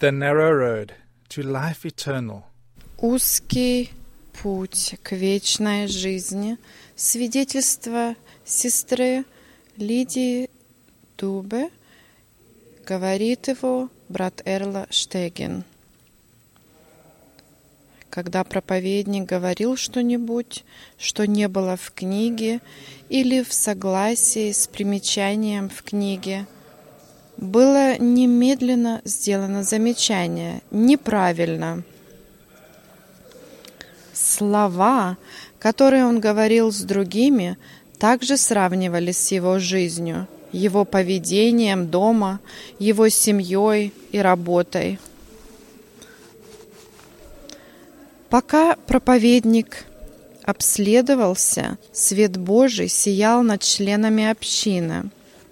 the narrow road to life eternal. Узкий путь к вечной жизни. Свидетельство сестры Лидии Дубе, говорит его брат Эрла Штеген. Когда проповедник говорил что-нибудь, что не было в книге или в согласии с примечанием в книге, было немедленно сделано замечание: неправильно. Слова, которые он говорил с другими, также сравнивались с его жизнью, его поведением дома, его семьей и работой. Пока проповедник обследовался, свет Божий сиял над членами общины.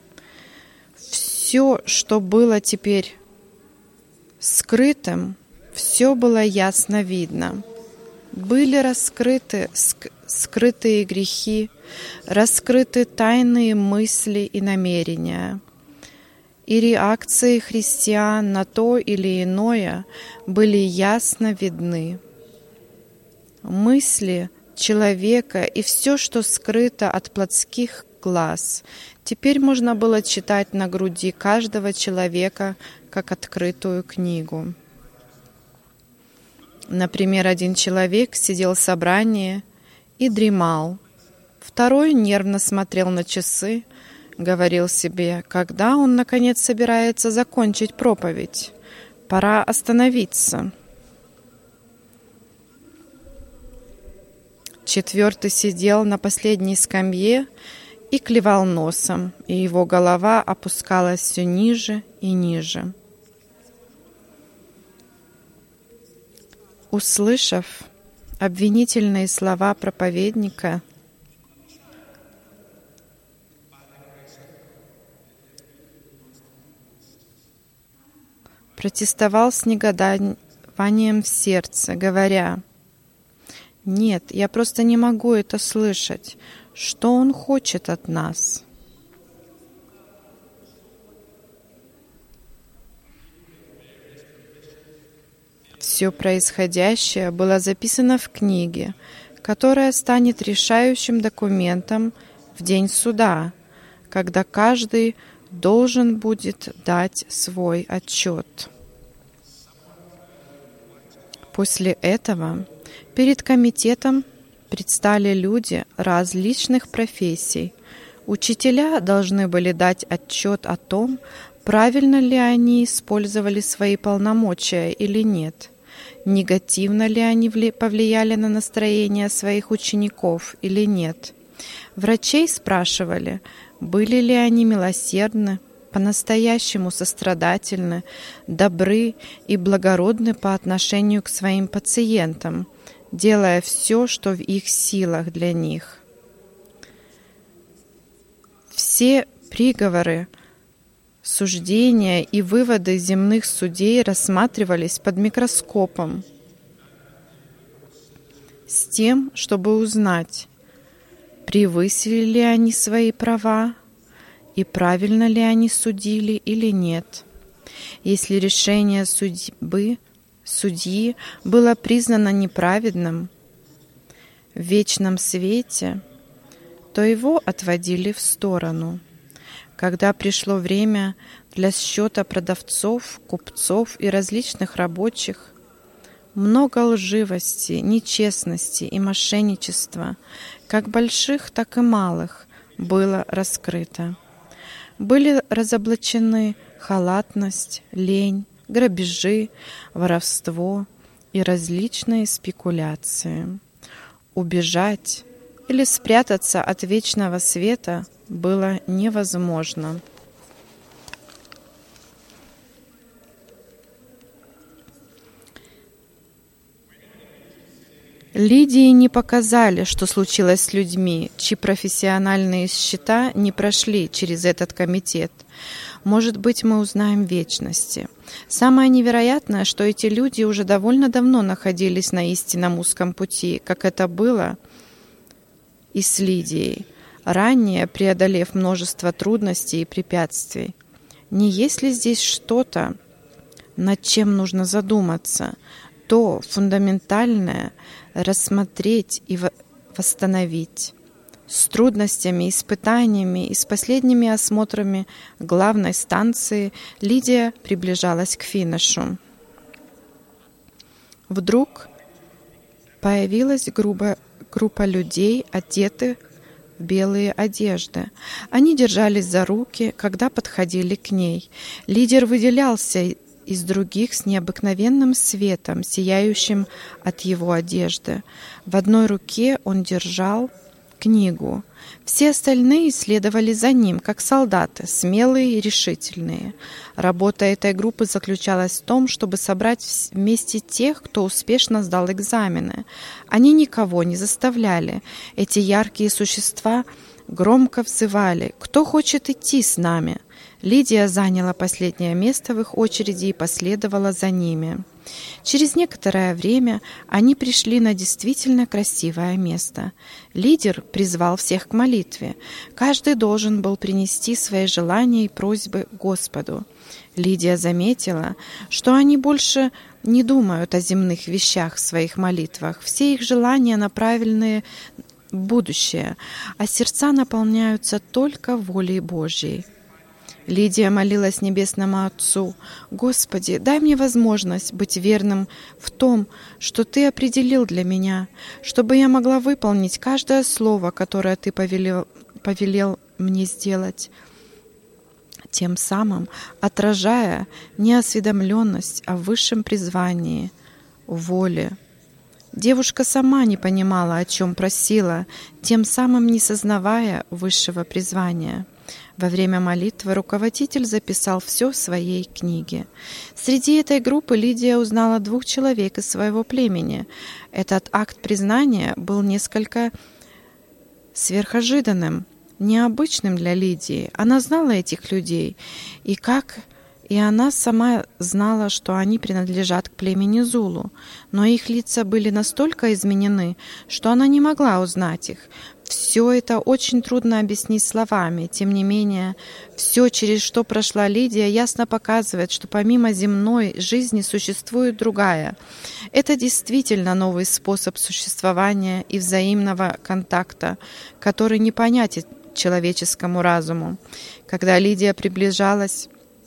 Все, что было теперь скрытым, все было ясно видно. Были раскрыты скрытые грехи, раскрыты тайные мысли и намерения. И реакции христиан на то или иное были ясно видны. Мысли человека и все, что скрыто от плотских глаз, теперь можно было читать на груди каждого человека, как открытую книгу. Например, один человек сидел в собрании и дремал. Второй нервно смотрел на часы, говорил себе, когда он, наконец, собирается закончить проповедь. Пора остановиться. Четвертый сидел на последней скамье и клевал носом, и его голова опускалась все ниже и ниже. Услышав обвинительные слова проповедника, протестовал с негодованием в сердце, говоря: «Нет, я просто не могу это слышать. Что он хочет от нас?» Все происходящее было записано в книге, которая станет решающим документом в день суда, когда каждый должен будет дать свой отчет. После этого перед комитетом предстали люди различных профессий. Учителя должны были дать отчет о том, правильно ли они использовали свои полномочия или нет, негативно ли они повлияли на настроение своих учеников или нет. Врачей спрашивали, были ли они милосердны, по-настоящему сострадательны, добры и благородны по отношению к своим пациентам, делая все, что в их силах для них. Все приговоры, суждения и выводы земных судей рассматривались под микроскопом с тем, чтобы узнать, превысили ли они свои права и правильно ли они судили или нет. Если решение судьи было признано неправедным в вечном свете, то его отводили в сторону. Когда пришло время для счета продавцов, купцов и различных рабочих, много лживости, нечестности и мошенничества, как больших, так и малых, было раскрыто. Были разоблачены халатность, лень, грабежи, воровство и различные спекуляции. Убежать или спрятаться от вечного света было невозможно. Лидии не показали, что случилось с людьми, чьи профессиональные счета не прошли через этот комитет. Может быть, мы узнаем в вечности. Самое невероятное, что эти люди уже довольно давно находились на истинном узком пути, как это было и с Лидией, ранее преодолев множество трудностей и препятствий. Не есть ли здесь что-то, над чем нужно задуматься, то фундаментальное рассмотреть и восстановить. С трудностями, испытаниями и с последними осмотрами главной станции Лидия приближалась к финишу. Вдруг появилась группа людей, одетых в белые одежды. Они держались за руки, когда подходили к ней. Лидер выделялся из других с необыкновенным светом, сияющим от его одежды. В одной руке он держал книгу. Все остальные следовали за ним, как солдаты, смелые и решительные. Работа этой группы заключалась в том, чтобы собрать вместе тех, кто успешно сдал экзамены. Они никого не заставляли. Эти яркие существа громко взывали: «Кто хочет идти с нами?» Лидия заняла последнее место в их очереди и последовала за ними. Через некоторое время они пришли на действительно красивое место. Лидер призвал всех к молитве. Каждый должен был принести свои желания и просьбы Господу. Лидия заметила, что они больше не думают о земных вещах в своих молитвах. Все их желания направлены в будущее, а сердца наполняются только волей Божьей. Лидия молилась Небесному Отцу: «Господи, дай мне возможность быть верным в том, что Ты определил для меня, чтобы я могла выполнить каждое слово, которое Ты повелел мне сделать, тем самым отражая неосведомленность о высшем призвании, воле». Девушка сама не понимала, о чем просила, тем самым не сознавая высшего призвания. Во время молитвы руководитель записал все в своей книге. Среди этой группы Лидия узнала 2 человек из своего племени. Этот акт признания был несколько сверхожиданным, необычным для Лидии. Она знала этих людей, и она сама знала, что они принадлежат к племени Зулу, но их лица были настолько изменены, что она не могла узнать их. Все это очень трудно объяснить словами. Тем не менее, все, через что прошла Лидия, ясно показывает, что помимо земной жизни существует другая. Это действительно новый способ существования и взаимного контакта, который непонятен человеческому разуму. Когда Лидия приблизилась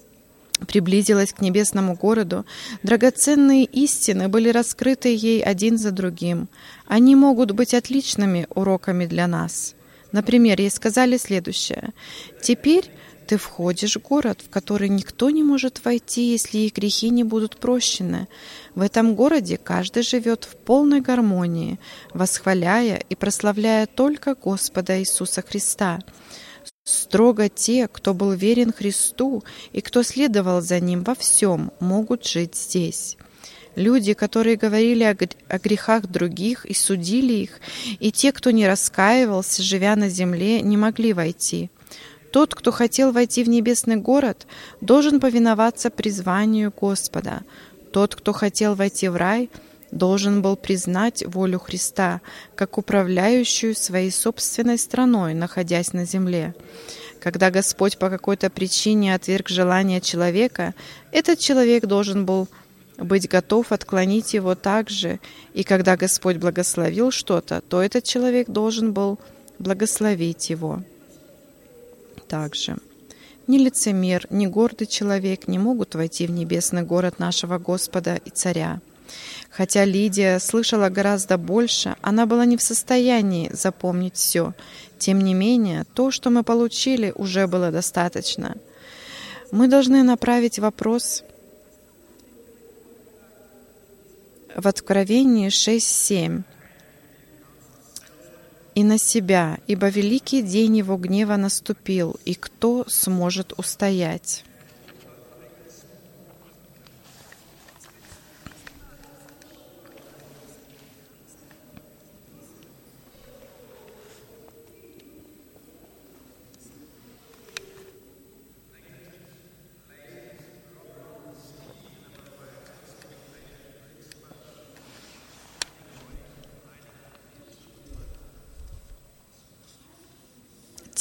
к небесному городу, драгоценные истины были раскрыты ей один за другим. Они могут быть отличными уроками для нас. Например, ей сказали следующее: «Теперь ты входишь в город, в который никто не может войти, если их грехи не будут прощены. В этом городе каждый живет в полной гармонии, восхваляя и прославляя только Господа Иисуса Христа. Строго те, кто был верен Христу и кто следовал за Ним во всем, могут жить здесь». Люди, которые говорили о грехах других и судили их, и те, кто не раскаивался, живя на земле, не могли войти. Тот, кто хотел войти в небесный город, должен повиноваться призванию Господа. Тот, кто хотел войти в рай, должен был признать волю Христа, как управляющую своей собственной страной, находясь на земле. Когда Господь по какой-то причине отверг желание человека, этот человек должен был быть готов отклонить его также, и когда Господь благословил что-то, то этот человек должен был благословить его также. Ни лицемер, ни гордый человек не могут войти в небесный город нашего Господа и Царя. Хотя Лидия слышала гораздо больше, она была не в состоянии запомнить все. Тем не менее, то, что мы получили, уже было достаточно. Мы должны направить вопрос в Откровении 6:7 и на себя, ибо великий день его гнева наступил, и кто сможет устоять?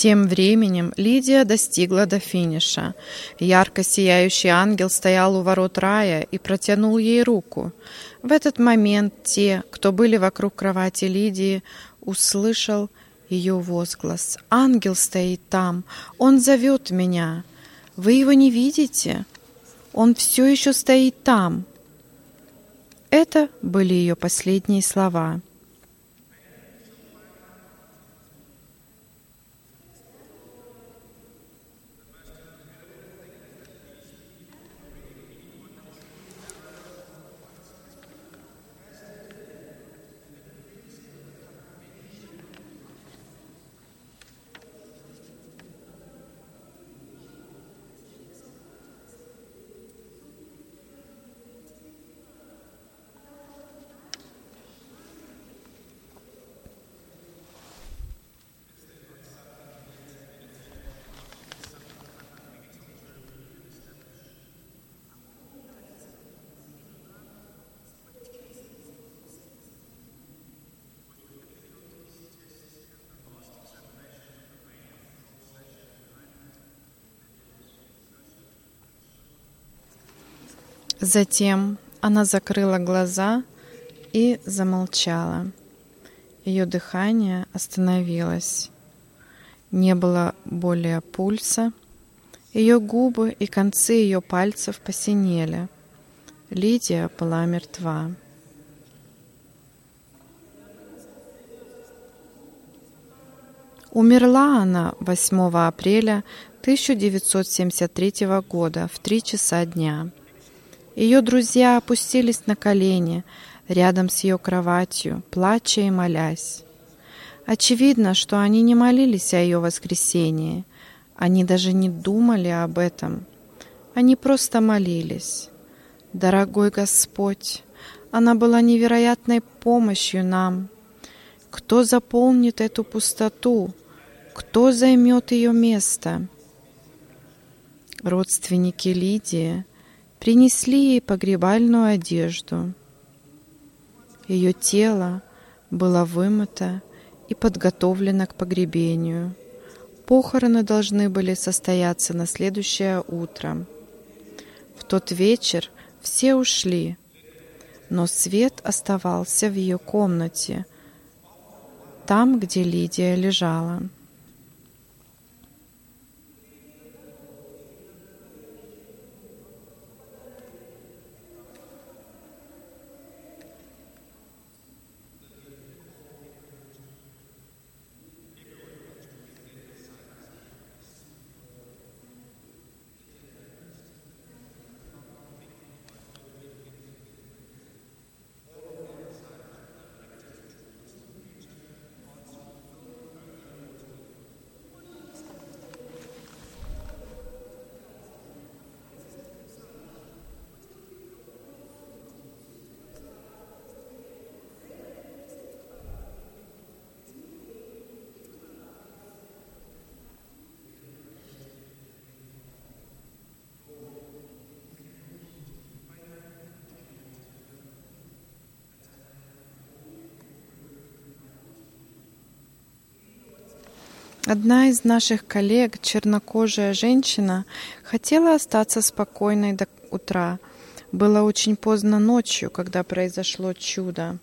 Тем временем Лидия достигла до финиша. Ярко сияющий ангел стоял у ворот рая и протянул ей руку. В этот момент те, кто были вокруг кровати Лидии, услышал ее возглас. «Ангел стоит там! Он зовет меня! Вы его не видите? Он все еще стоит там!» Это были ее последние слова. Затем она закрыла глаза и замолчала. Ее дыхание остановилось. Не было более пульса. Ее губы и концы ее пальцев посинели. Лидия была мертва. Умерла она 8 апреля 1973 года в 3 часа дня. Ее друзья опустились на колени рядом с ее кроватью, плача и молясь. Очевидно, что они не молились о ее воскресении. Они даже не думали об этом. Они просто молились. «Дорогой Господь, она была невероятной помощью нам. Кто заполнит эту пустоту? Кто займет ее место?» Родственники Лидии принесли ей погребальную одежду. Ее тело было вымыто и подготовлено к погребению. Похороны должны были состояться на следующее утро. В тот вечер все ушли, но свет оставался в ее комнате, там, где Лидия лежала. Одна из наших коллег, чернокожая женщина, хотела остаться спокойной до утра. Было очень поздно ночью, когда произошло чудо.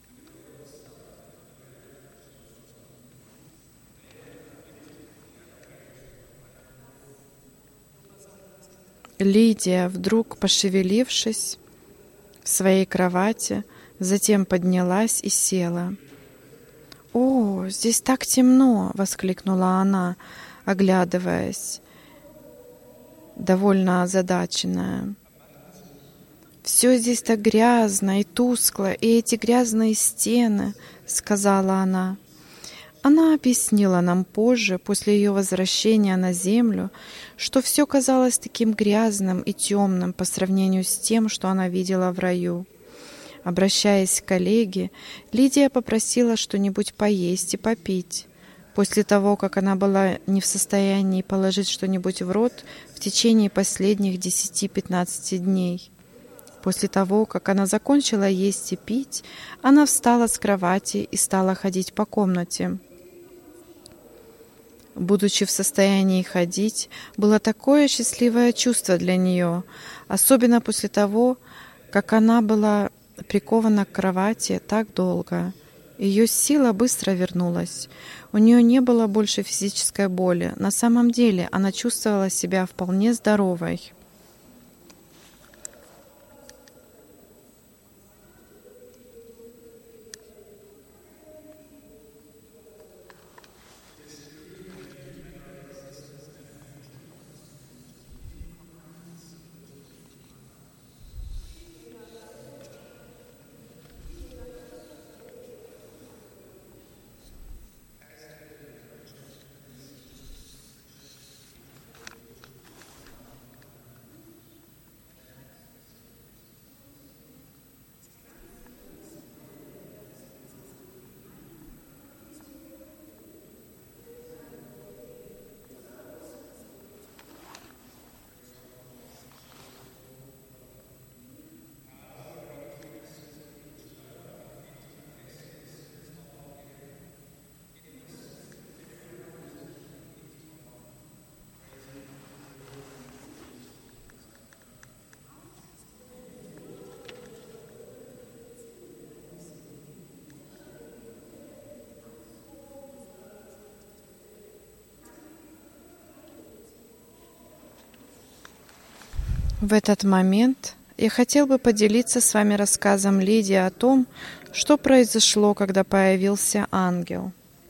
Лидия, вдруг пошевелившись в своей кровати, затем поднялась и села. «О, здесь так темно!» — воскликнула она, оглядываясь, довольно озадаченная. «Все здесь так грязно и тускло, и эти грязные стены», — сказала она. Она объяснила нам позже, после ее возвращения на землю, что все казалось таким грязным и темным по сравнению с тем, что она видела в раю. Обращаясь к коллеге, Лидия попросила что-нибудь поесть и попить. После того, как она была не в состоянии положить что-нибудь в рот в течение последних 10-15 дней. После того, как она закончила есть и пить, она встала с кровати и стала ходить по комнате. будучи в состоянии ходить, было такое счастливое чувство для нее, особенно после того, как она была прикована к кровати так долго. Ее сила быстро вернулась. У нее не было больше физической боли. На самом деле она чувствовала себя вполне здоровой. В этот момент я хотел бы поделиться с вами рассказом Лидии о том, что произошло, когда появился ангел.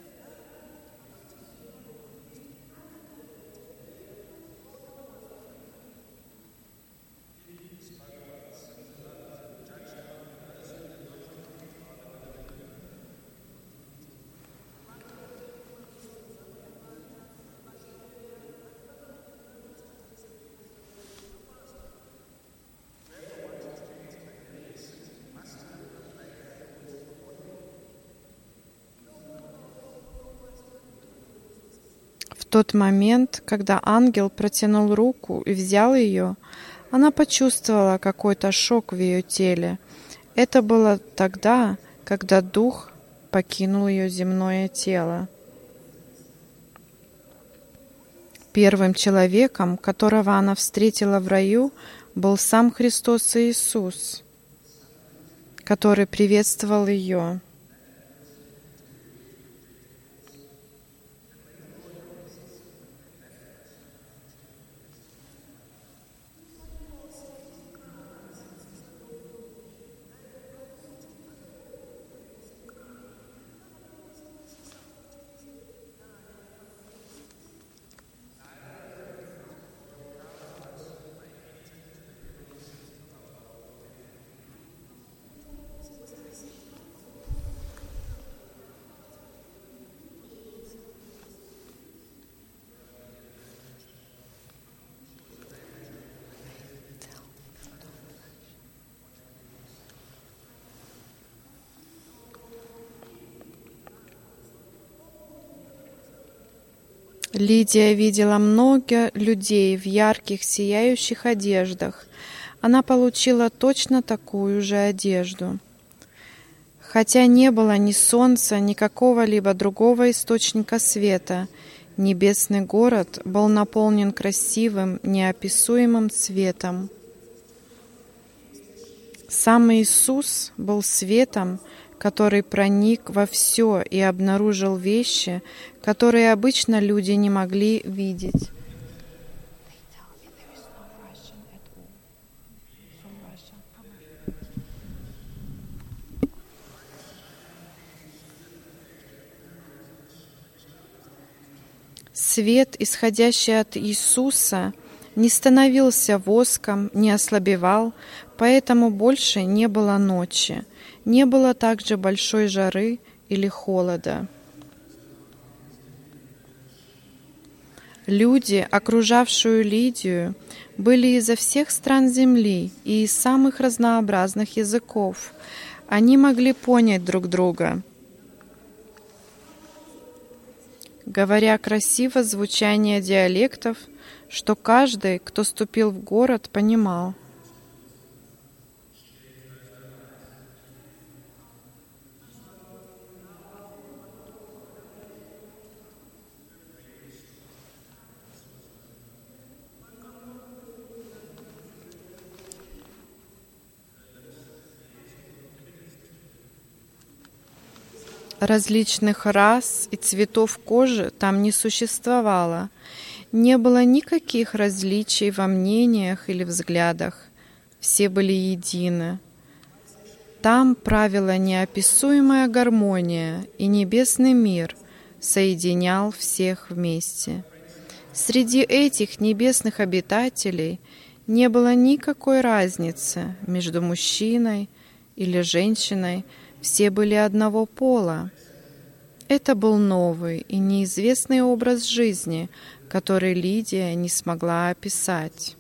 В тот момент, когда ангел протянул руку и взял ее, она почувствовала какой-то шок в ее теле. Это было тогда, когда дух покинул ее земное тело. Первым человеком, которого она встретила в раю, был сам Христос Иисус, который приветствовал ее. Лидия видела много людей в ярких, сияющих одеждах. Она получила точно такую же одежду. Хотя не было ни солнца, ни какого-либо другого источника света, небесный город был наполнен красивым, неописуемым светом. Сам Иисус был светом, который проник во все и обнаружил вещи, которые обычно люди не могли видеть. Свет, исходящий от Иисуса, не становился воском, не ослабевал, поэтому больше не было ночи, не было также большой жары или холода. Люди, окружавшие Лидию, были изо всех стран земли и из самых разнообразных языков. Они могли понять друг друга, говоря красиво звучание диалектов, что каждый, кто ступил в город, понимал. Различных рас и цветов кожи там не существовало. Не было никаких различий во мнениях или взглядах. Все были едины. Там правила неописуемая гармония, и небесный мир соединял всех вместе. Среди этих небесных обитателей не было никакой разницы между мужчиной или женщиной, все были одного пола. Это был новый и неизвестный образ жизни, который Лидия не смогла описать.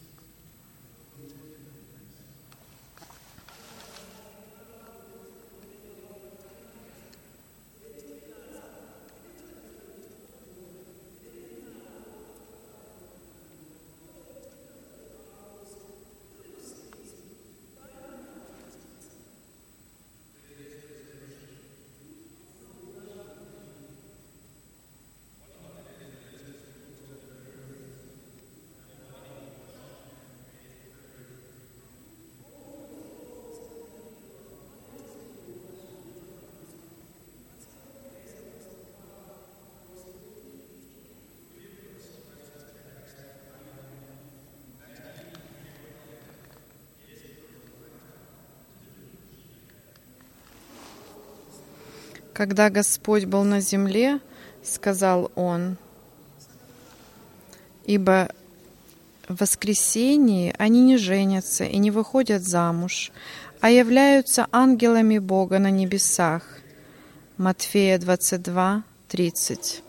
Когда Господь был на земле, сказал Он, ибо в воскресении они не женятся и не выходят замуж, а являются ангелами Бога на небесах. Матфея 22, 30.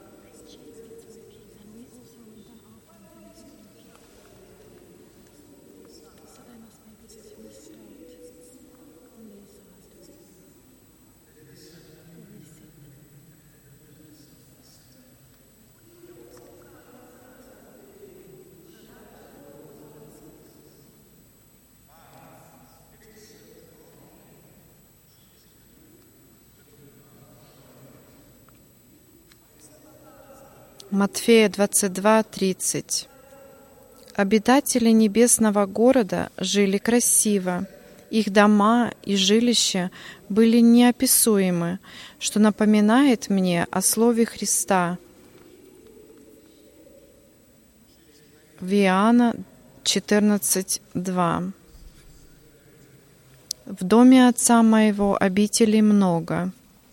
Матфея 22, 30. Обитатели небесного города жили красиво. Их дома и жилища были неописуемы, что напоминает мне о слове Христа в Иоанна 14, 2. «В доме Отца Моего обителей много».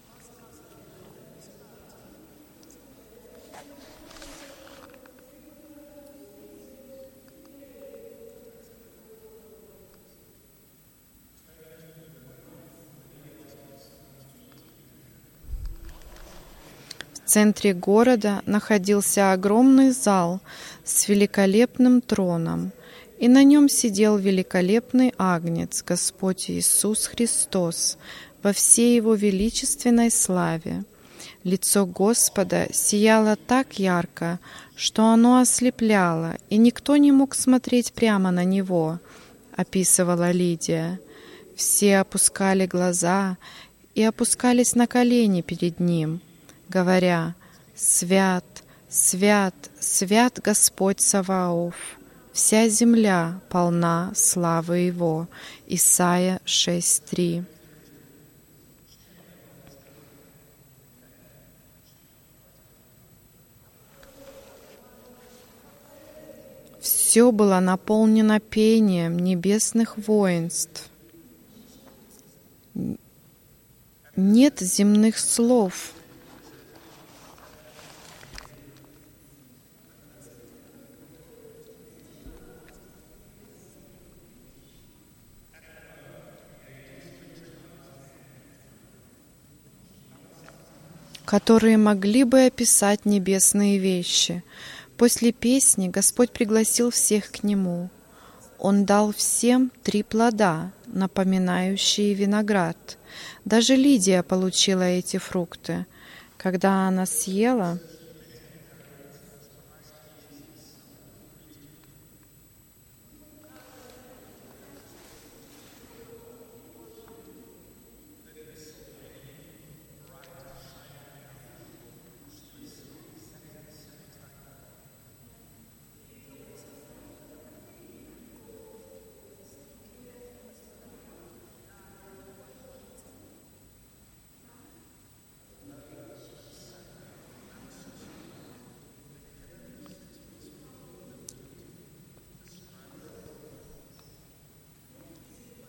В центре города находился огромный зал с великолепным троном, и на нем сидел великолепный Агнец, Господь Иисус Христос, во всей Его величественной славе. Лицо Господа сияло так ярко, что оно ослепляло, и никто не мог смотреть прямо на Него, описывала Лидия. Все опускали глаза и опускались на колени перед Ним, говоря: «Свят, свят, свят Господь Саваоф, вся земля полна славы Его». Исайя 6:3. Все было наполнено пением небесных воинств. Нет земных слов. Которые могли бы описать небесные вещи. После песни Господь пригласил всех к Нему. Он дал всем 3 плода, напоминающие виноград. Даже Лидия получила эти фрукты. Когда она съела,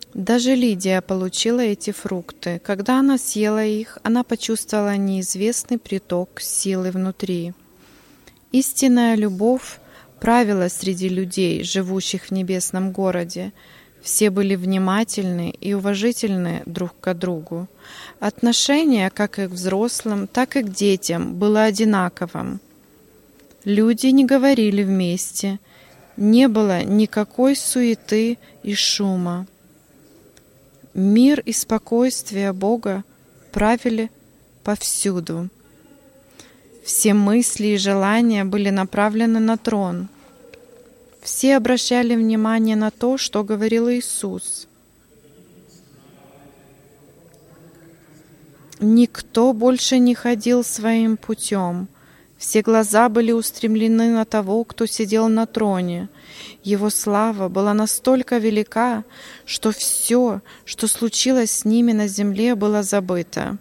Даже Лидия получила эти фрукты. Когда она съела их, она почувствовала неизвестный приток силы внутри. Истинная любовь правила среди людей, живущих в небесном городе. Все были внимательны и уважительны друг к другу. Отношение как и к взрослым, так и к детям было одинаковым. Люди не говорили вместе, не было никакой суеты и шума. Мир и спокойствие Бога правили повсюду. Все мысли и желания были направлены на трон. Все обращали внимание на то, что говорил Иисус. Никто больше не ходил своим путем. Все глаза были устремлены на того, кто сидел на троне. Его слава была настолько велика, что все, что случилось с ними на земле, было забыто.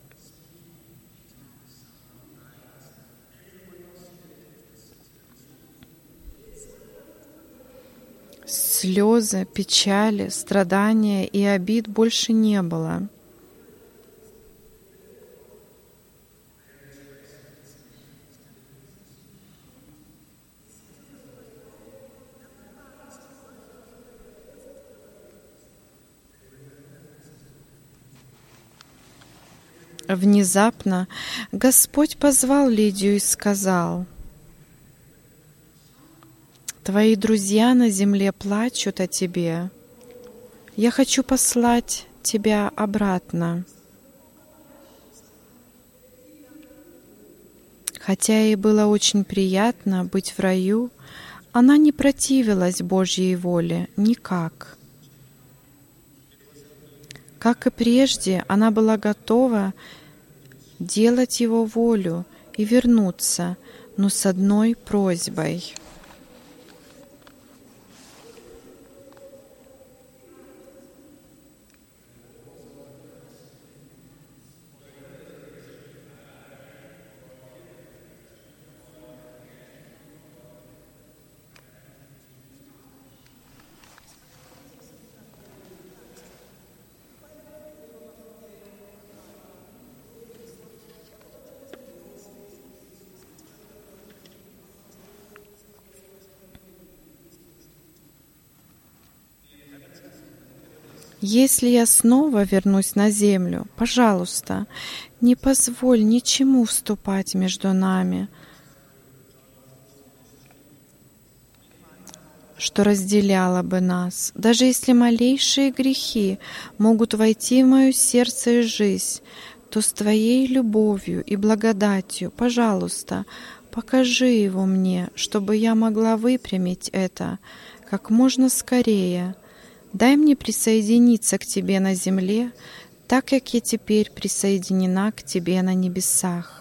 Слезы, печали, страдания и обид больше не было. Внезапно Господь позвал Лидию и сказал: «Твои друзья на земле плачут о тебе. Я хочу послать тебя обратно». Хотя ей было очень приятно быть в раю, она не противилась Божьей воле никак. Как и прежде, она была готова делать Его волю и вернуться, но с одной просьбой. Если я снова вернусь на землю, пожалуйста, не позволь ничему вступать между нами, что разделяло бы нас. Даже если малейшие грехи могут войти в мое сердце и жизнь, то с Твоей любовью и благодатью, пожалуйста, покажи его мне, чтобы я могла выпрямить это как можно скорее. Дай мне присоединиться к Тебе на земле, так как я теперь присоединена к Тебе на небесах.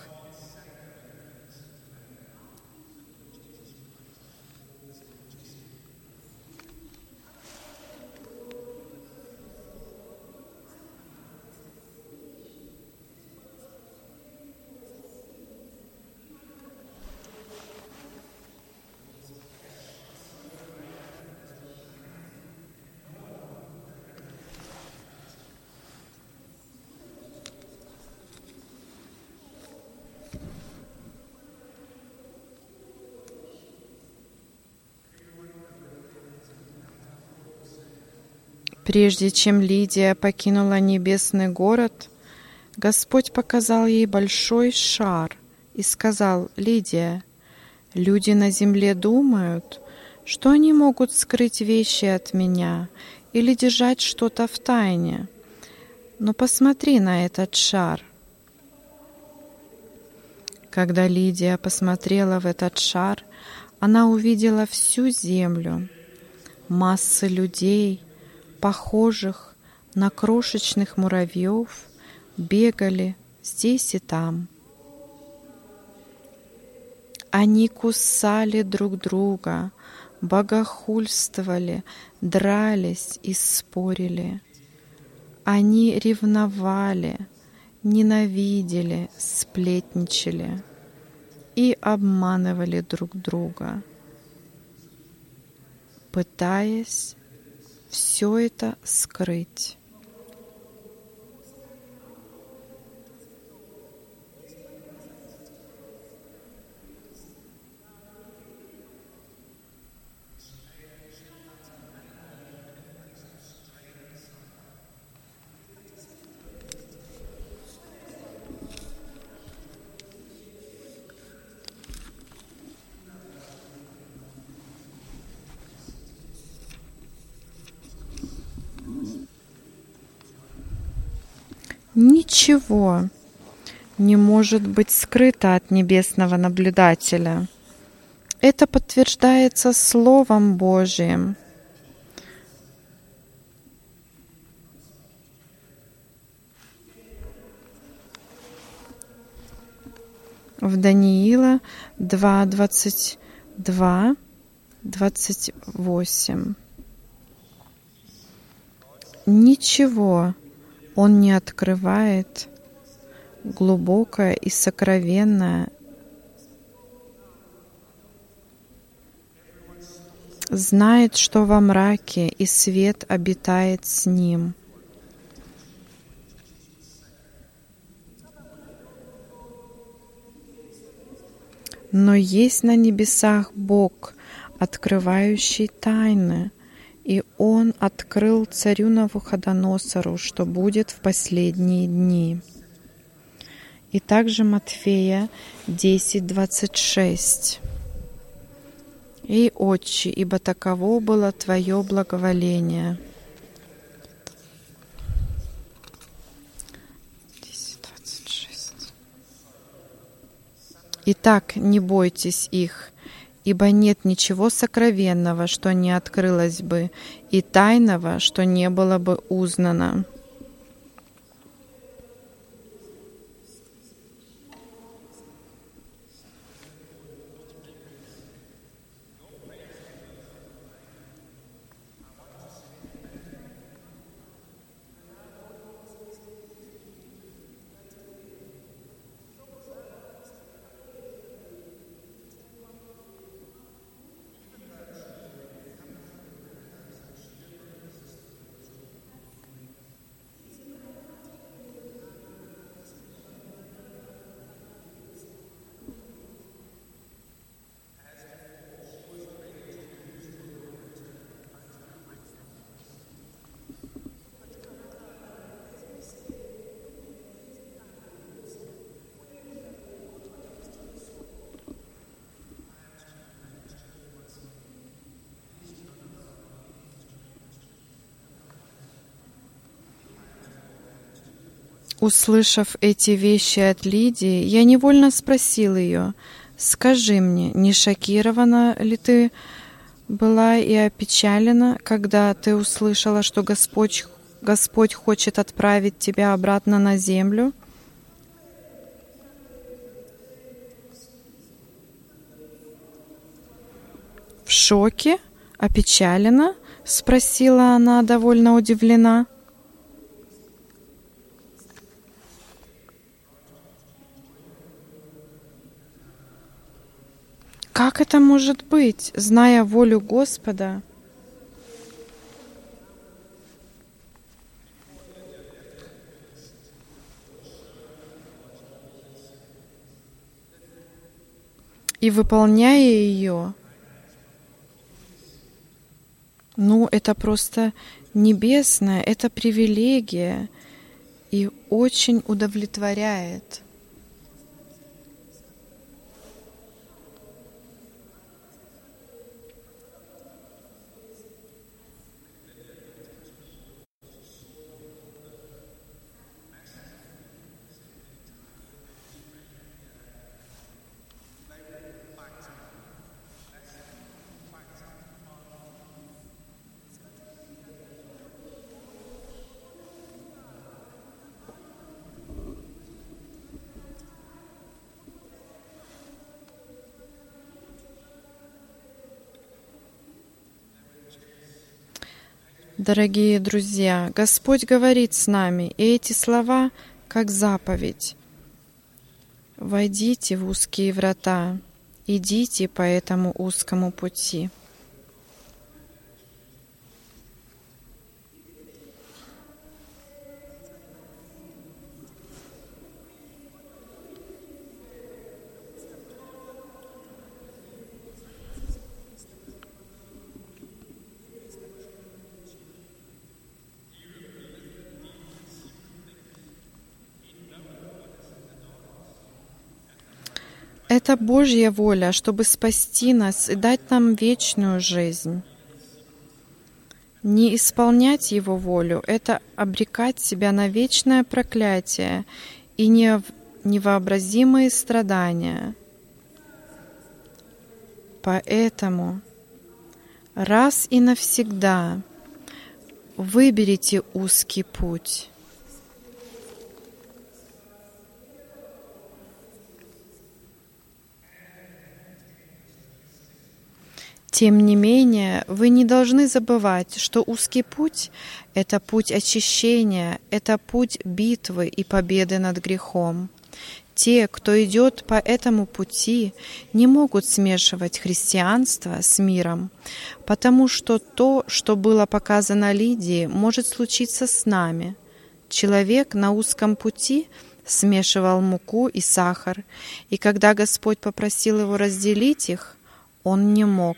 Прежде чем Лидия покинула небесный город, Господь показал ей большой шар и сказал: «Лидия, люди на земле думают, что они могут скрыть вещи от меня или держать что-то в тайне. Но посмотри на этот шар». Когда Лидия посмотрела в этот шар, она увидела всю землю, массы людей, похожих на крошечных муравьев, бегали здесь и там. Они кусали друг друга, богохульствовали, дрались и спорили. Они ревновали, ненавидели, сплетничали и обманывали друг друга, пытаясь все это скрыть. Ничего не может быть скрыто от небесного наблюдателя. Это подтверждается Словом Божиим. В Даниила 2:22, 28. Ничего Он не открывает глубокое и сокровенное. Знает, что во мраке и свет обитает с Ним. Но есть на небесах Бог, открывающий тайны, и Он открыл царю Навуходоносору, что будет в последние дни. И также Матфея 10:26. «И, Отче, ибо таково было Твое благоволение». 10:26. «Итак, не бойтесь их, ибо нет ничего сокровенного, что не открылось бы, и тайного, что не было бы узнано». Услышав эти вещи от Лидии, я невольно спросил ее: «Скажи мне, не шокирована ли ты была и опечалена, когда ты услышала, что Господь хочет отправить тебя обратно на землю?» «В шоке? Опечалена?» — спросила она, довольно удивлена. Как это может быть, зная волю Господа? И выполняя ее, это просто небесное, это привилегия и очень удовлетворяет. Дорогие друзья, Господь говорит с нами, и эти слова как заповедь. «Войдите в узкие врата, идите по этому узкому пути». Это Божья воля, чтобы спасти нас и дать нам вечную жизнь. Не исполнять Его волю — это обрекать себя на вечное проклятие и невообразимые страдания. Поэтому раз и навсегда выберите узкий путь. Тем не менее, вы не должны забывать, что узкий путь — это путь очищения, это путь битвы и победы над грехом. Те, кто идет по этому пути, не могут смешивать христианство с миром, потому что то, что было показано Лидии, может случиться с нами. Человек на узком пути смешивал муку и сахар, и когда Господь попросил его разделить их, он не мог.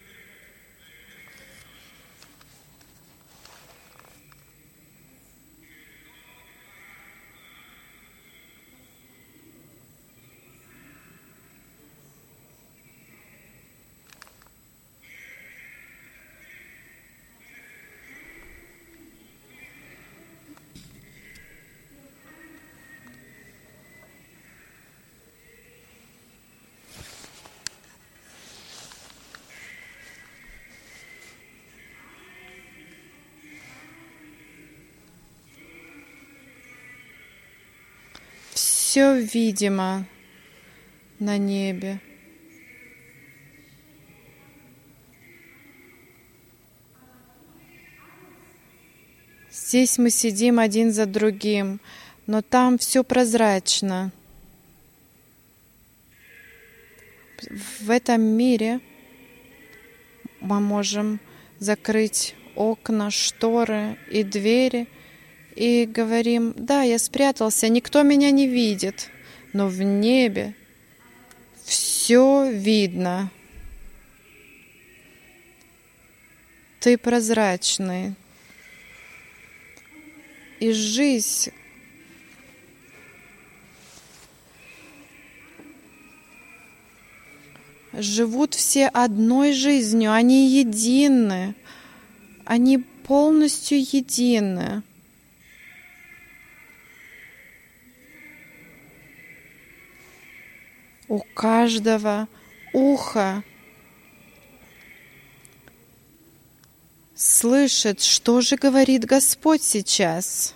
Все видимо на небе. Здесь мы сидим один за другим, но там все прозрачно. В этом мире мы можем закрыть окна, шторы и двери, и говорим: да, я спрятался, никто меня не видит. Но в небе все видно. Ты прозрачный. И жизнь живут все одной жизнью, они едины, они полностью едины. У каждого уха слышит, что же говорит Господь сейчас.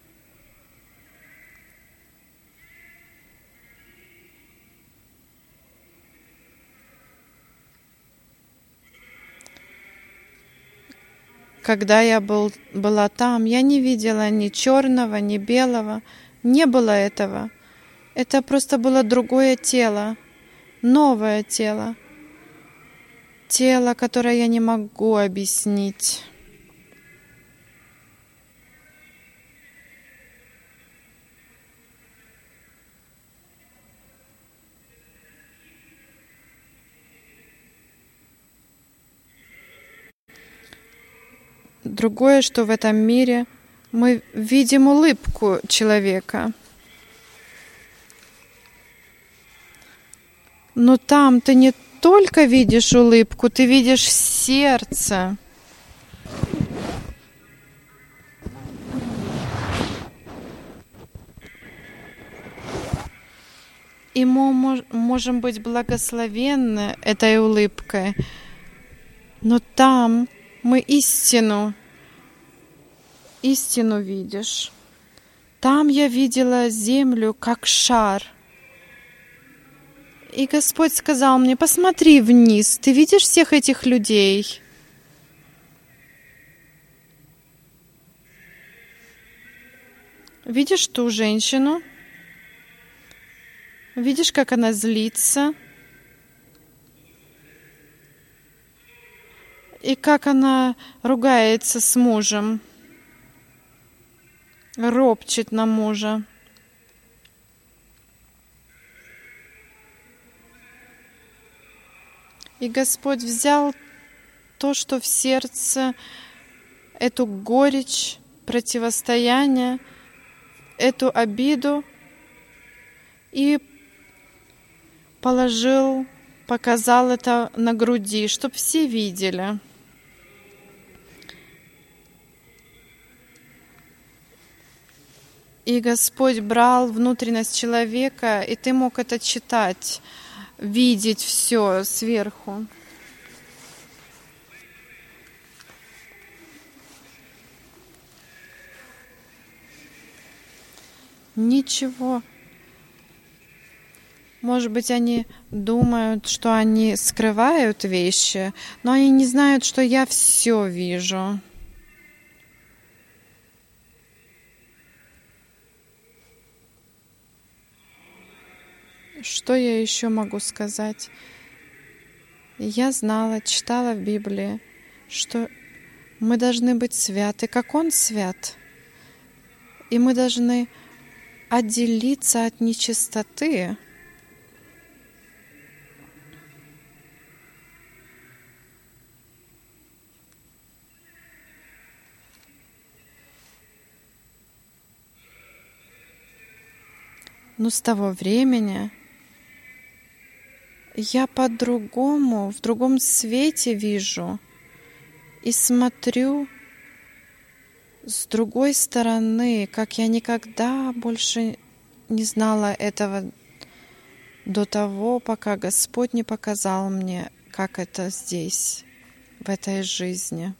Когда я была там, я не видела ни черного, ни белого, не было этого. Это просто было другое тело, новое тело. Тело, которое я не могу объяснить. Другое, что в этом мире мы видим улыбку человека. Но там ты не только видишь улыбку, ты видишь сердце. И мы можем быть благословенны этой улыбкой. Но там мы истину видишь. Там я видела землю как шар. И Господь сказал мне: посмотри вниз, ты видишь всех этих людей? Видишь ту женщину? Видишь, как она злится? И как она ругается с мужем, ропчет на мужа. И Господь взял то, что в сердце, эту горечь, противостояние, эту обиду, и положил, показал это на груди, чтобы все видели. И Господь брал внутренность человека, и ты мог это читать, видеть все сверху. Ничего. Может быть, они думают, что они скрывают вещи, но они не знают, что я все вижу. Что я еще могу сказать? Я знала, читала в Библии, что мы должны быть святы, как Он свят. И мы должны отделиться от нечистоты. Но с того времени я по-другому, в другом свете вижу и смотрю с другой стороны, как я никогда больше не знала этого до того, пока Господь не показал мне, как это здесь, в этой жизни.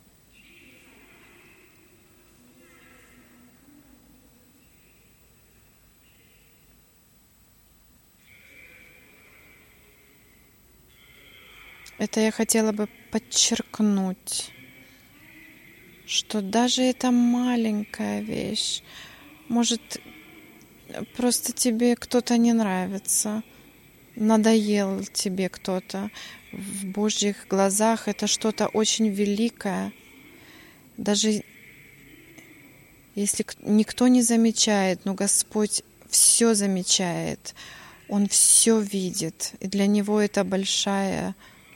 Это я хотела бы подчеркнуть, что даже эта маленькая вещь, может, просто тебе кто-то не нравится, надоел тебе кто-то. В Божьих глазах это что-то очень великое. Даже если никто не замечает, но Господь все замечает, Он все видит, и для Него это большой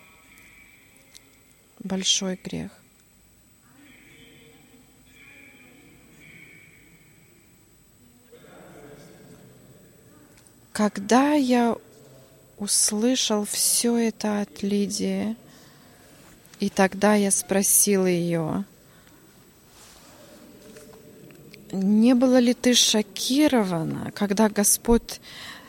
грех. Когда я услышал все это от Лидии, и тогда я спросил ее: не была ли ты шокирована, когда Господь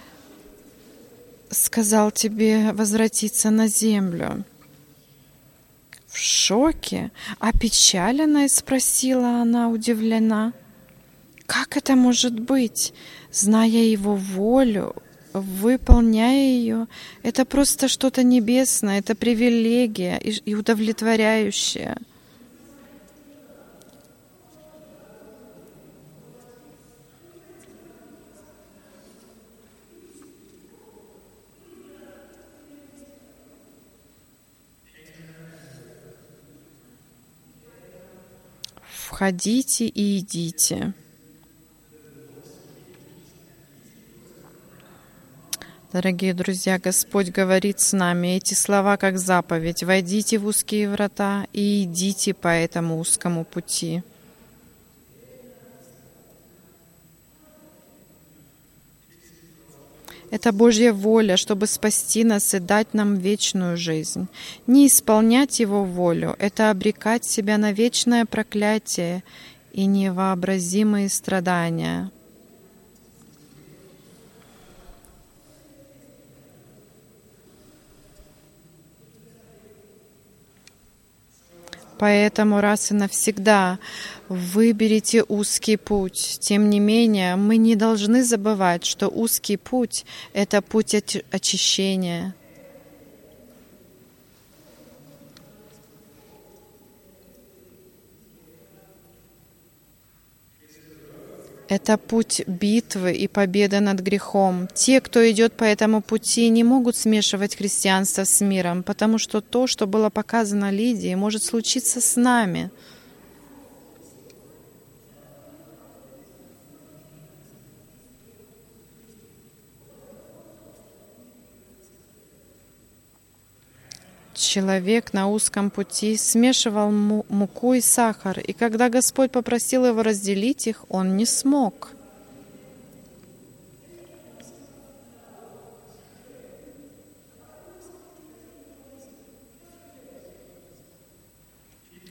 сказал тебе возвратиться на землю? В шоке, опечаленная, спросила она, удивлена. Как это может быть, зная Его волю, выполняя ее? Это просто что-то небесное, это привилегия и удовлетворяющее. Входите и идите. Дорогие друзья, Господь говорит с нами эти слова как заповедь. Войдите в узкие врата и идите по этому узкому пути. Это Божья воля, чтобы спасти нас и дать нам вечную жизнь. Не исполнять Его волю — это обрекать себя на вечное проклятие и невообразимые страдания. Поэтому раз и навсегда выберите узкий путь. Тем не менее, мы не должны забывать, что узкий путь — это путь очищения. Это путь битвы и победы над грехом. Те, кто идет по этому пути, не могут смешивать христианство с миром, потому что то, что было показано Лидии, может случиться с нами. Человек на узком пути смешивал муку и сахар, и когда Господь попросил его разделить их, он не смог.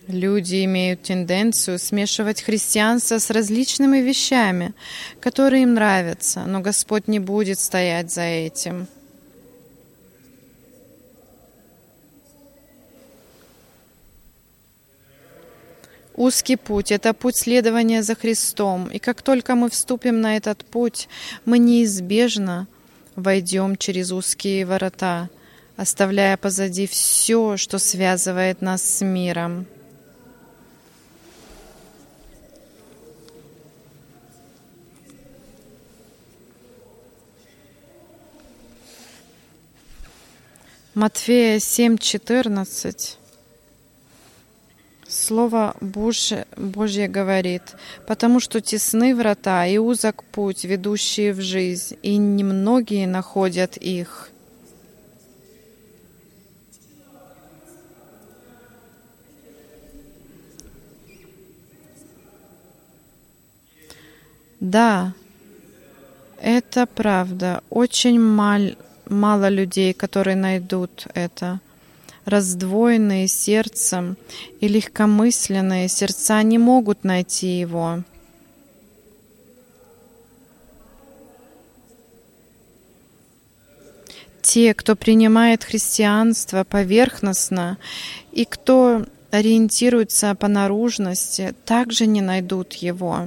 Люди имеют тенденцию смешивать христианство с различными вещами, которые им нравятся, но Господь не будет стоять за этим. Узкий путь — это путь следования за Христом, и как только мы вступим на этот путь, мы неизбежно войдем через узкие ворота, оставляя позади все, что связывает нас с миром. Матфея 7:14. Слово Божье говорит: «Потому что тесны врата и узок путь, ведущий в жизнь, и немногие находят их». Да, это правда. Очень мало людей, которые найдут это. Раздвоенные сердцем и легкомысленные сердца не могут найти его. Те, кто принимает христианство поверхностно и кто ориентируется по наружности, также не найдут его.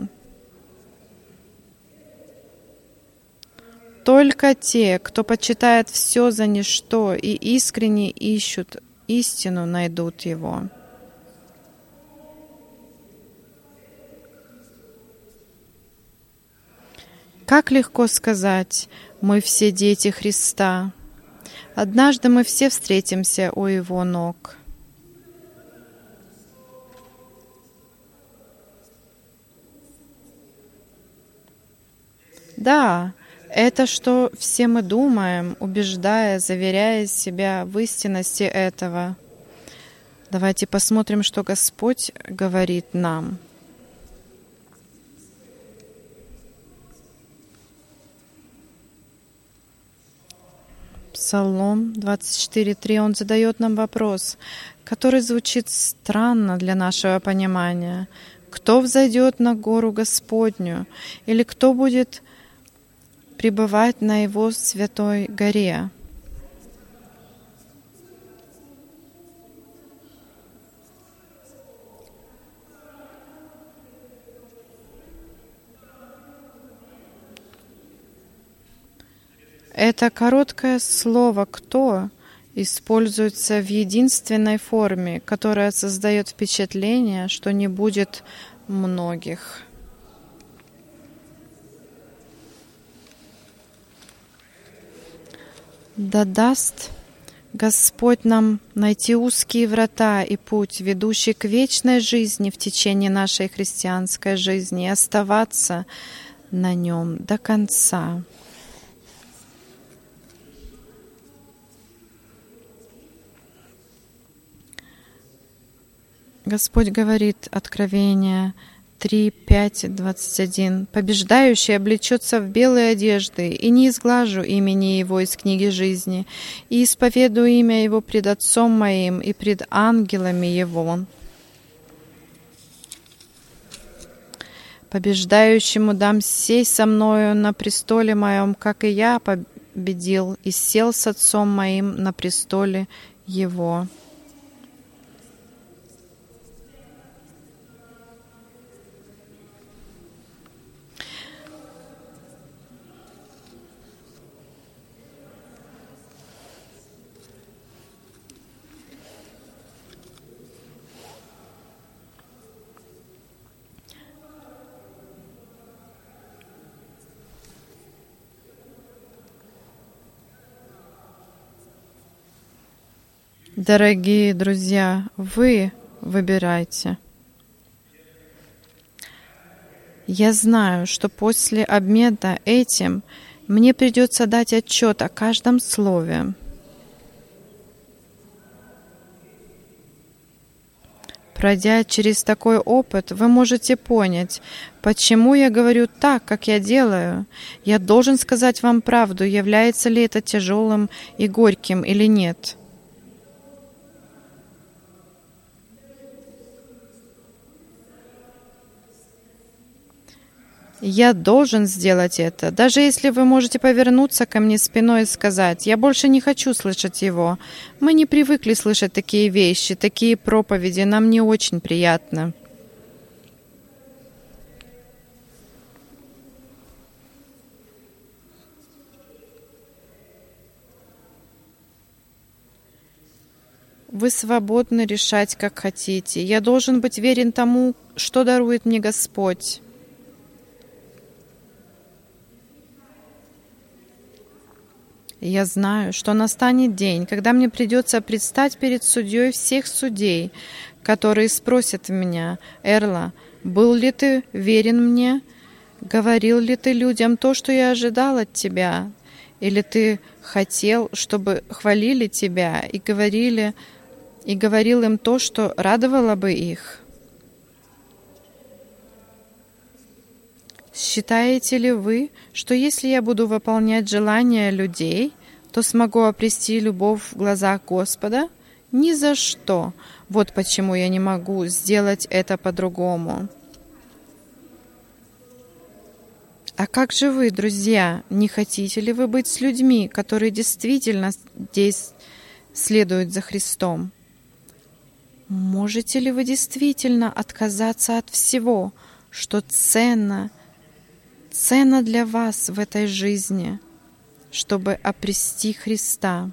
Только те, кто почитает все за ничто и искренне ищут истину, найдут его. Как легко сказать: «Мы все дети Христа». Однажды мы все встретимся у Его ног. Да, это что все мы думаем, убеждая, заверяя себя в истинности этого. Давайте посмотрим, что Господь говорит нам. Псалом 24:3, он задает нам вопрос, который звучит странно для нашего понимания. Кто взойдет на гору Господню? Или кто будет пребывать на Его святой горе? Это короткое слово «кто» используется в единственной форме, которая создает впечатление, что не будет многих. Да даст Господь нам найти узкие врата и путь, ведущий к вечной жизни в течение нашей христианской жизни, и оставаться на нем до конца. Господь говорит, Откровение 3:5-21. «Побеждающий облечется в белые одежды, и не изглажу имени Его из книги жизни, и исповедую имя Его пред Отцом Моим и пред ангелами Его. Побеждающему дам сесть со мною на престоле Моем, как и я победил, и сел с Отцом Моим на престоле Его». Дорогие друзья, вы выбирайте. Я знаю, что после обмена этим мне придется дать отчет о каждом слове. Пройдя через такой опыт, вы можете понять, почему я говорю так, как я делаю. Я должен сказать вам правду, является ли это тяжелым и горьким или нет. Я должен сделать это, даже если вы можете повернуться ко мне спиной и сказать: «Я больше не хочу слышать его». Мы не привыкли слышать такие вещи, такие проповеди, нам не очень приятно. Вы свободны решать, как хотите. Я должен быть верен тому, что дарует мне Господь. Я знаю, что настанет день, когда мне придется предстать перед судьей всех судей, которые спросят меня: «Эрла, был ли ты верен мне? Говорил ли ты людям то, что я ожидал от тебя? Или ты хотел, чтобы хвалили тебя и говорил им то, что радовало бы их?» Считаете ли вы, что если я буду выполнять желания людей, то смогу обрести любовь в глазах Господа? Ни за что. Вот почему я не могу сделать это по-другому. А как же вы, друзья? Не хотите ли вы быть с людьми, которые действительно здесь следуют за Христом? Можете ли вы действительно отказаться от всего, что ценно для вас в этой жизни, чтобы обрести Христа?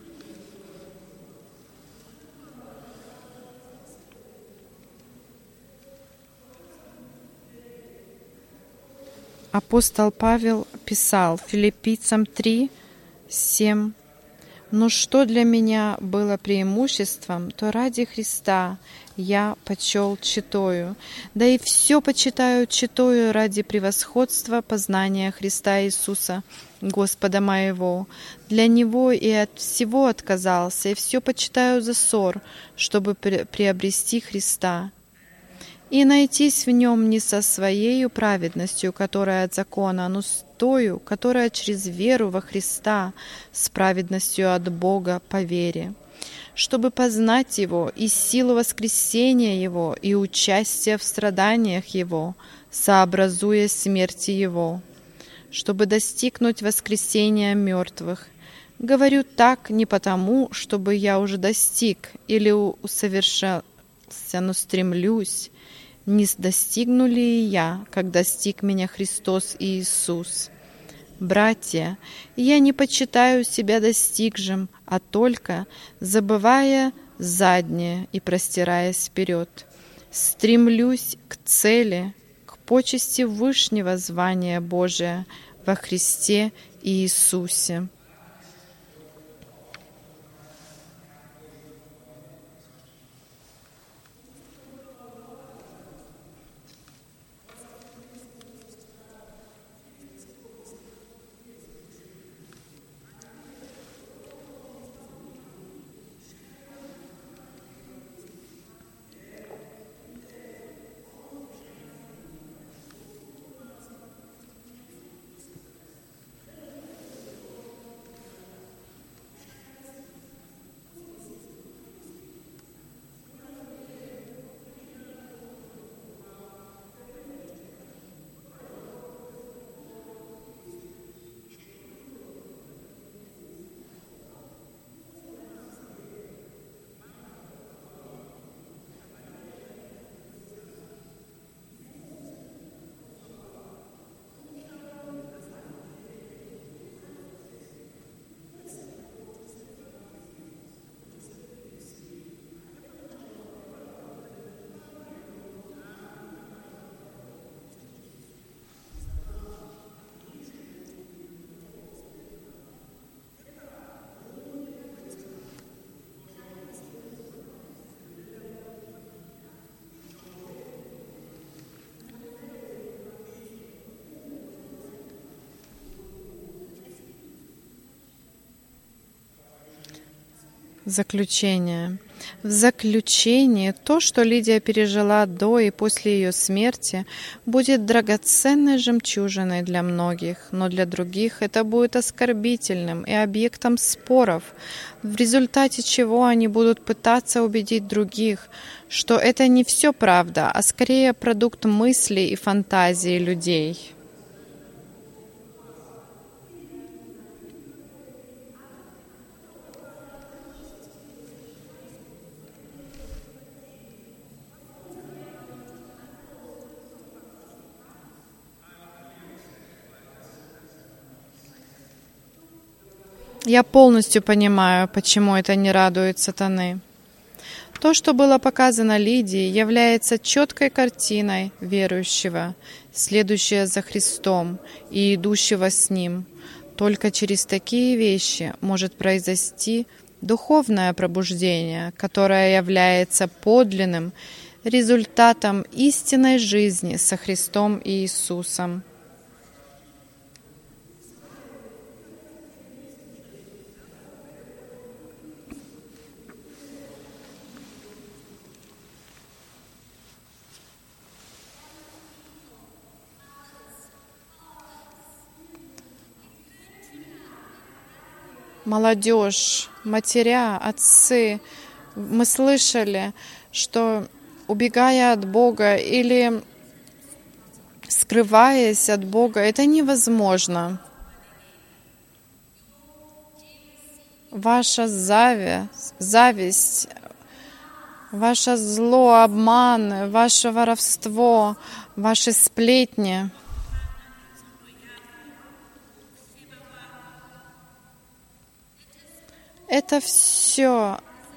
Апостол Павел писал Филиппийцам 3:7: «Но что для меня было преимуществом, то ради Христа я почел читаю, да и все почитаю читаю ради превосходства познания Христа Иисуса, Господа моего. Для Него и от всего отказался, и все почитаю за ссор, чтобы приобрести Христа, и найтись в Нем не со своею праведностью, которая от закона, но с тою, которая через веру во Христа, с праведностью от Бога по вере, чтобы познать Его и силу воскресения Его и участие в страданиях Его, сообразуя смерти Его, чтобы достигнуть воскресения мертвых. Говорю так не потому, чтобы я уже достиг или усовершился, но стремлюсь, не достигну ли и я, как достиг меня Христос Иисус. Братья, я не почитаю себя достигшим, а только, забывая заднее и простираясь вперед, стремлюсь к цели, к почести вышнего звания Божия во Христе Иисусе». Заключение. В заключение, то, что Лидия пережила до и после ее смерти, будет драгоценной жемчужиной для многих, но для других это будет оскорбительным и объектом споров, в результате чего они будут пытаться убедить других, что это не все правда, а скорее продукт мыслей и фантазий людей. Я полностью понимаю, почему это не радует сатаны. То, что было показано Лидии, является четкой картиной верующего, следующего за Христом и идущего с Ним. Только через такие вещи может произойти духовное пробуждение, которое является подлинным результатом истинной жизни со Христом и Иисусом. Молодежь, матеря, отцы, мы слышали, что убегая от Бога или скрываясь от Бога, это невозможно. Ваша зависть, ваше зло, обман, ваше воровство, ваши сплетни — это все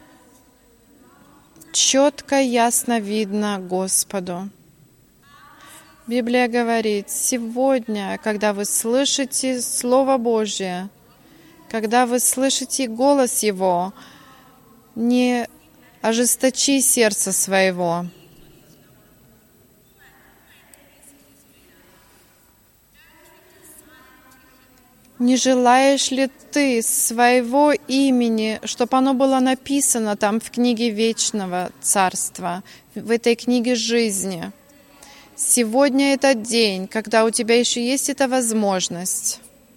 четко, ясно видно Господу. Библия говорит, сегодня, когда вы слышите Слово Божье, когда вы слышите голос Его, не ожесточи сердце своего. Не желаешь ли ты своего имени, чтобы оно было написано там в книге Вечного Царства, в этой книге жизни? Сегодня этот день, когда у тебя еще есть эта возможность.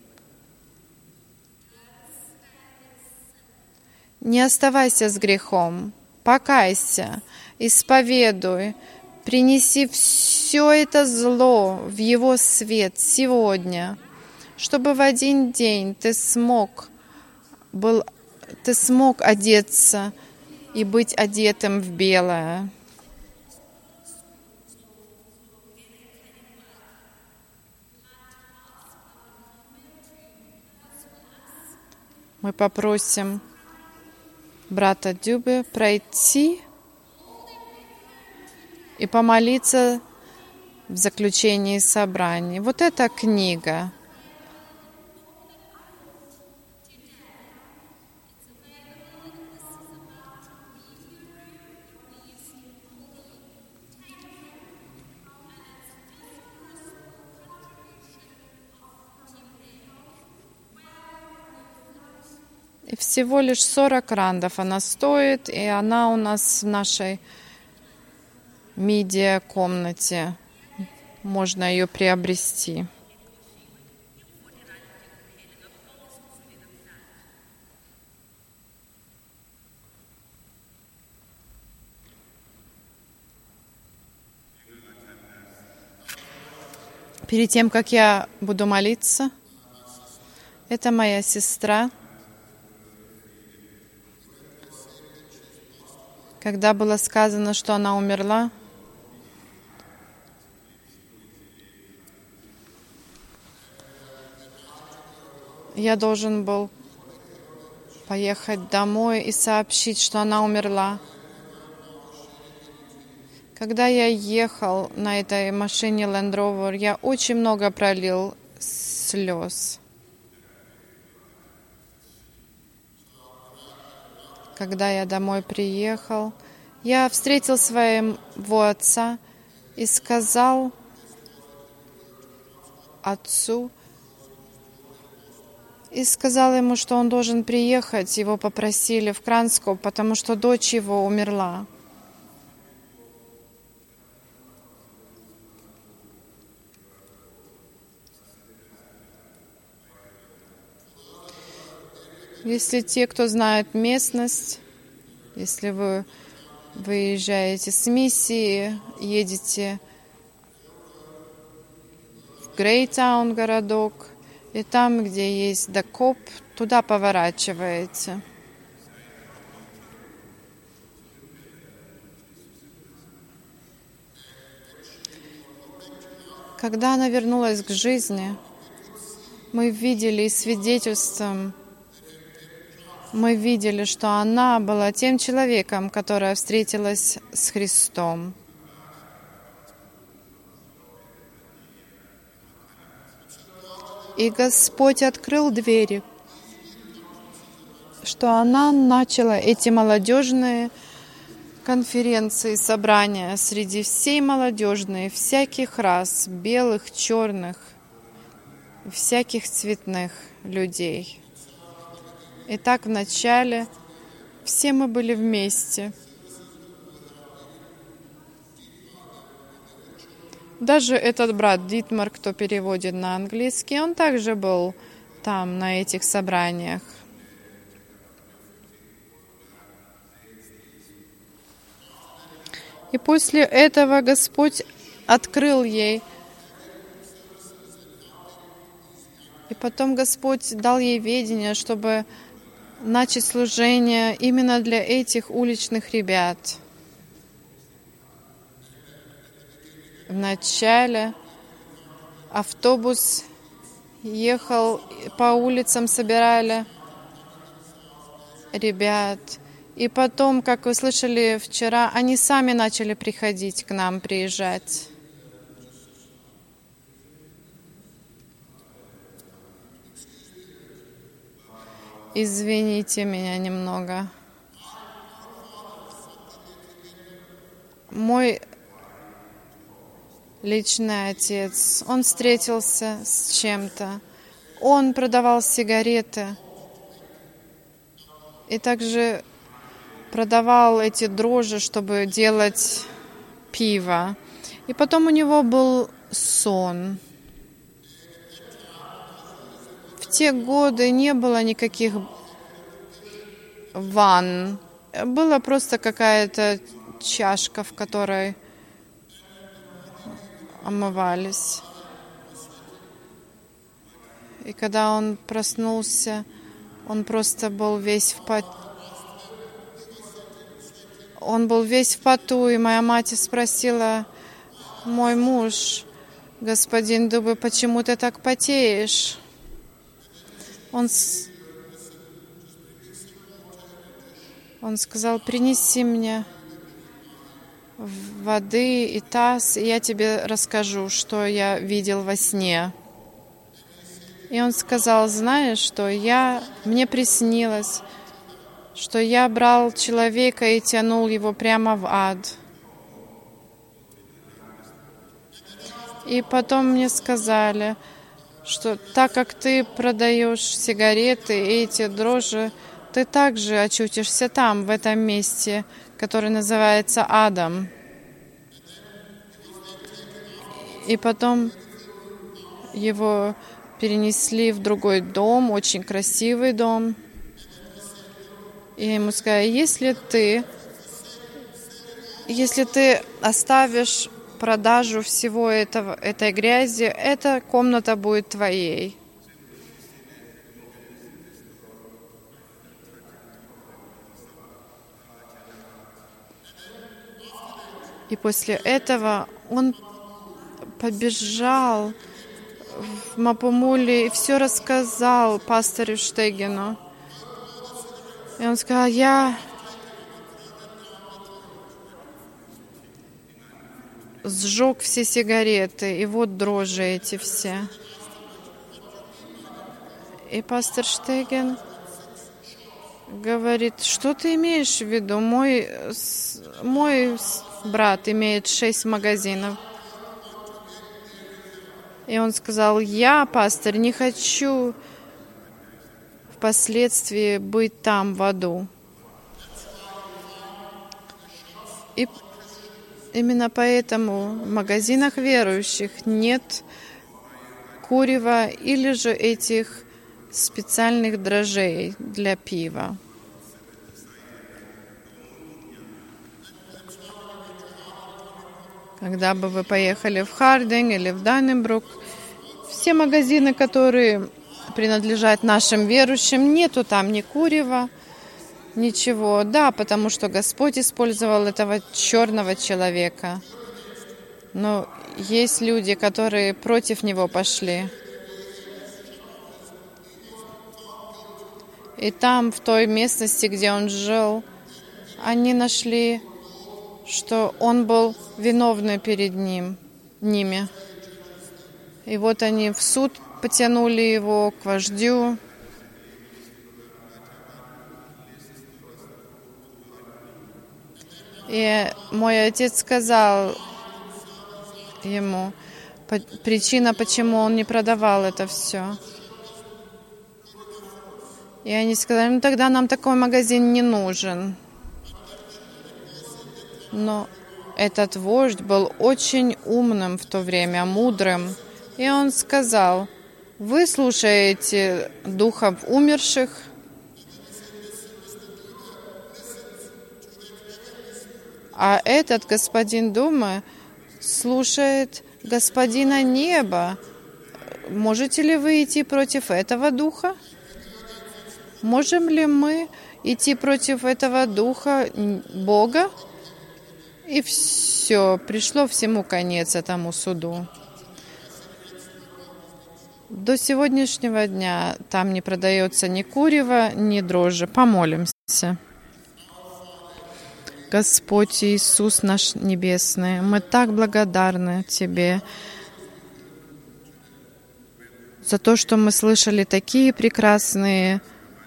Не оставайся с грехом, покайся, исповедуй, принеси все это зло в Его свет сегодня, чтобы в один день ты смог одеться и быть одетым в белое. Мы попросим брата Дюбе пройти и помолиться в заключении собрания. Вот эта книга. И всего лишь 40 рандов она стоит, и она у нас в нашей медиа-комнате. Можно ее приобрести. Перед тем, как я буду молиться, это моя сестра. Когда было сказано, что она умерла, я должен был поехать домой и сообщить, что она умерла. Когда я ехал на этой машине Land Rover, я очень много пролил слез. Когда я домой приехал, я встретил своего отца и сказал отцу, ему, что он должен приехать. Его попросили в Кранскоп, потому что дочь его умерла. Если те, кто знает местность, если вы выезжаете с миссии, едете в Грейтаун городок, и там, где есть Дакоп, туда поворачиваете. Когда она вернулась к жизни, мы видели свидетельством мы видели, что она была тем человеком, которая встретилась с Христом. И Господь открыл двери, что она начала эти молодежные конференции, собрания среди всей молодежной, всяких рас, белых, черных, всяких цветных людей. И так вначале все мы были вместе. Даже этот брат Дитмар, кто переводит на английский, он также был там, на этих собраниях. И после этого Господь открыл ей. И потом Господь дал ей видение, чтобы начать служение именно для этих уличных ребят. Вначале автобус ехал, по улицам собирали ребят. И потом, как вы слышали вчера, они сами начали приходить к нам, приезжать. Извините меня немного. Мой личный отец, он встретился с чем-то. Он продавал сигареты и также продавал эти дрожжи, чтобы делать пиво. И потом у него был сон. В те годы не было никаких ванн. Была просто какая-то чашка, в которой омывались. И когда он проснулся, он просто был весь в поту. Он был весь в поту, и моя мать спросила: мой муж, господин Дубы, почему ты так потеешь? Он сказал: принеси мне воды и таз, и я тебе расскажу, что я видел во сне. И он сказал: знаешь, что мне приснилось, что я брал человека и тянул его прямо в ад. И потом мне сказали, что так как ты продаешь сигареты и эти дрожжи, ты также очутишься там, в этом месте, который называется адом. И потом его перенесли в другой дом, очень красивый дом. И ему сказали: если ты оставишь продажу всего этой грязи, эта комната будет твоей. И после этого он побежал в Мапумули и все рассказал пастору Штегину. И он сказал: я сжег все сигареты, и вот дрожжи эти все. И пастор Штеген говорит: что ты имеешь в виду? Мой брат имеет 6 магазинов. И он сказал: я, пастор, не хочу впоследствии быть там в аду. И именно поэтому в магазинах верующих нет курева или же этих специальных дрожжей для пива. Когда бы вы поехали в Хардинг или в Даннебрук, все магазины, которые принадлежат нашим верующим, нету там ни курева, ничего. Да, потому что Господь использовал этого черного человека. Но есть люди, которые против него пошли. И там, в той местности, где он жил, они нашли, что он был виновный перед ними. И вот они в суд потянули его к вождю. И мой отец сказал ему причина, почему он не продавал это все. И они сказали, ну тогда нам такой магазин не нужен. Но этот вождь был очень умным в то время, мудрым. И он сказал, вы слушаете духов умерших, а этот господин дома слушает господина неба. Можете ли вы идти против этого духа? Можем ли мы идти против этого духа Бога? И все, пришло всему конец этому суду. До сегодняшнего дня там не продается ни курева, ни дрожжи. Помолимся. Господь Иисус наш Небесный, мы так благодарны Тебе за то, что мы слышали такие прекрасные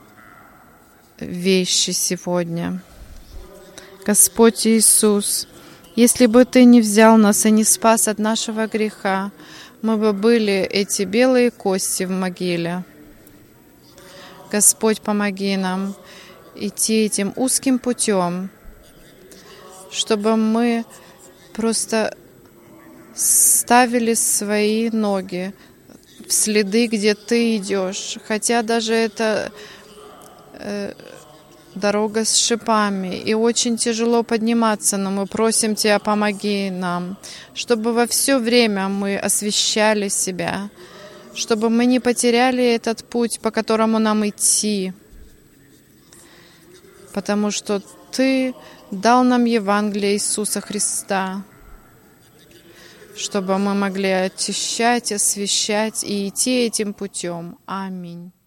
вещи сегодня. Господь Иисус, если бы Ты не взял нас и не спас от нашего греха, мы бы были эти белые кости в могиле. Господь, помоги нам идти этим узким путем, чтобы мы просто ставили свои ноги в следы, где Ты идешь. Хотя даже это дорога с шипами, и очень тяжело подниматься, но мы просим Тебя, помоги нам, чтобы во все время мы освящали себя, чтобы мы не потеряли этот путь, по которому нам идти, потому что Ты дал нам Евангелие Иисуса Христа, чтобы мы могли очищать, освящать и идти этим путем. Аминь.